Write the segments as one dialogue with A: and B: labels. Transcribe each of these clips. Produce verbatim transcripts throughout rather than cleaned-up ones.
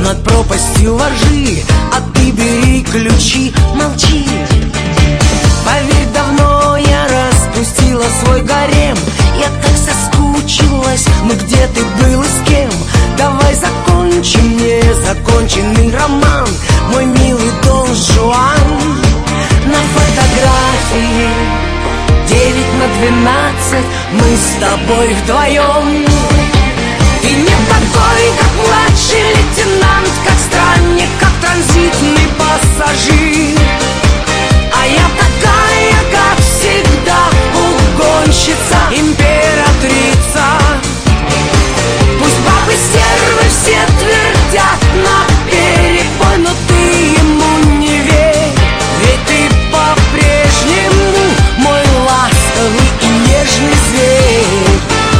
A: над пропастью ложи, а ты бери ключи, молчи. Поверь, давно я распустила свой гарем. Я так соскучилась, ну где ты был и с кем? Давай закончим незаконченный роман, мой милый Дон Жуан. На фотографии девять на двенадцать мы с тобой вдвоем. Ты не такой, как младший лейтенант, как странник, как транзитный пассажир. А я такая, как всегда, угонщица, императрица. Пусть бабы стервы все твердят наперебой, но ты ему не верь, ведь ты по-прежнему мой ласковый и нежный зверь.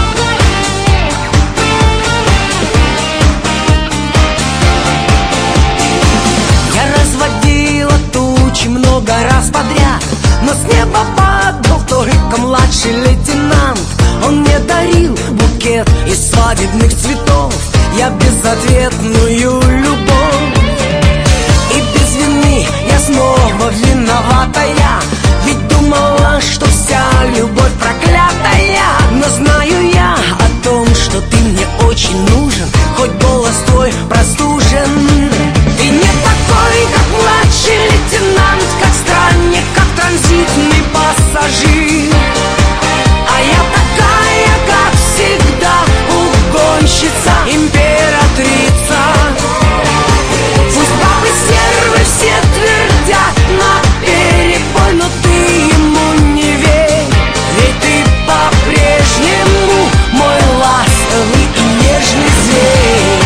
A: Я разводила тучи много раз подряд, но с неба падал только младший лейтенант. Он мне дарил букет из свадебных цветов, я безответную любовь. И без вины я снова виноватая, ведь думала, что вся любовь проклятая. Но знаю я о том, что ты мне очень нужен, хоть голос твой простужен. Ты не такой, как младший лейтенант, как странник, как транзитный пассажир. А я такая, как всегда, угонщица, императрица. Пусть бабы стервы все твердят наперебой, но ты ему не верь, ведь ты по-прежнему мой ласковый и нежный зверь.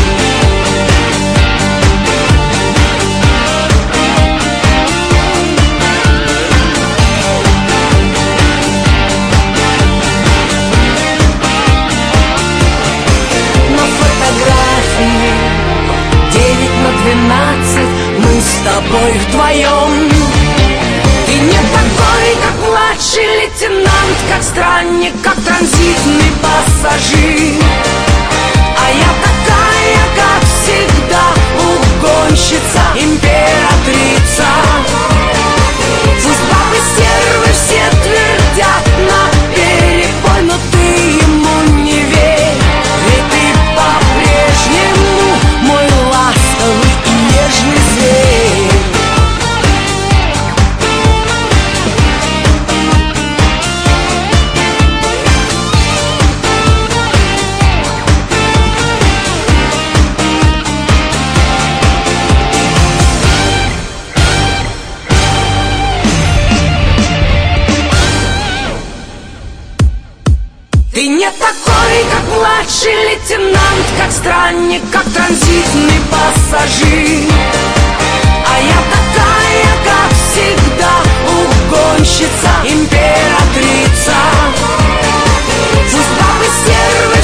A: Мы с тобой вдвоем. Ты не такой, как младший лейтенант, как странник, как транзитный пассажир. А я такая, как всегда, угонщица, императрица. Пусть бабы стервы все твердят наперебой, но ты ему не верь, ведь ты по-прежнему мой ласковый и нежный зверь. Ты не такой, как младший лейтенант, как странник, как транзитный пассажир. А я такая, как всегда, угонщица, императрица. Пусть бабы стервы